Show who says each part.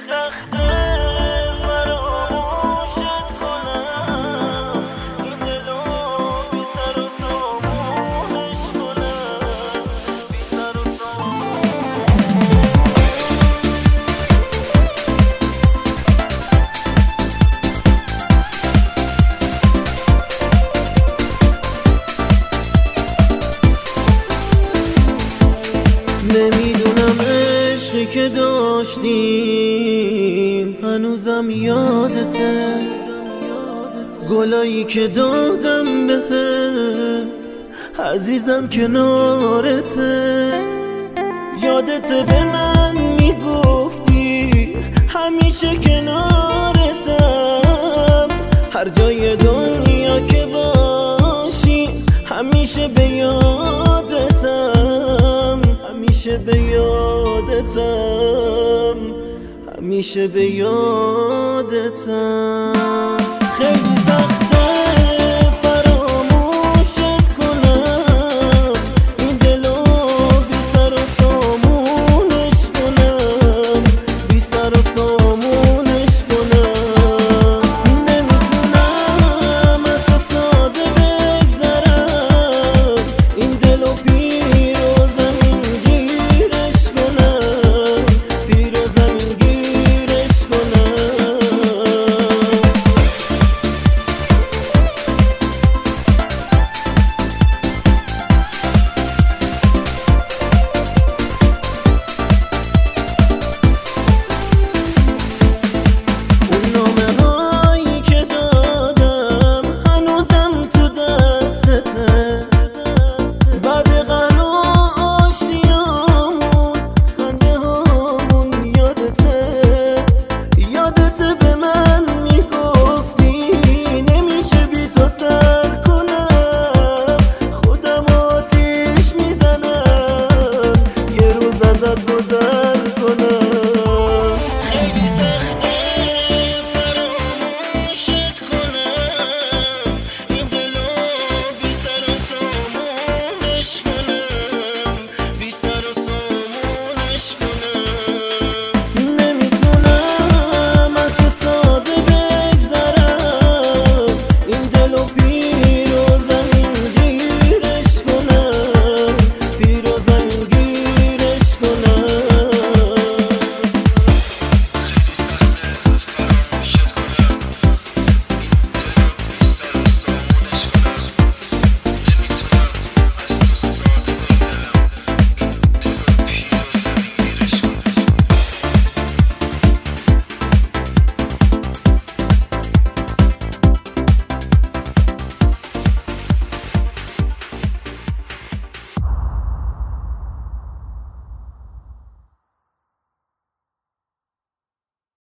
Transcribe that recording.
Speaker 1: سخته فراموشت کنم، این دلو بی سر و سامونش کنم، بی سر و نمیدونم عشقی که داشتیم هنوزم یادته، گلایی که دادم بهت عزیزم کنارته، یادته به من میگفتی همیشه کنارتم، هر جای دنیا که باشی همیشه به یادتم، همیشه به یادتم، همیشه به یادتم. خیلی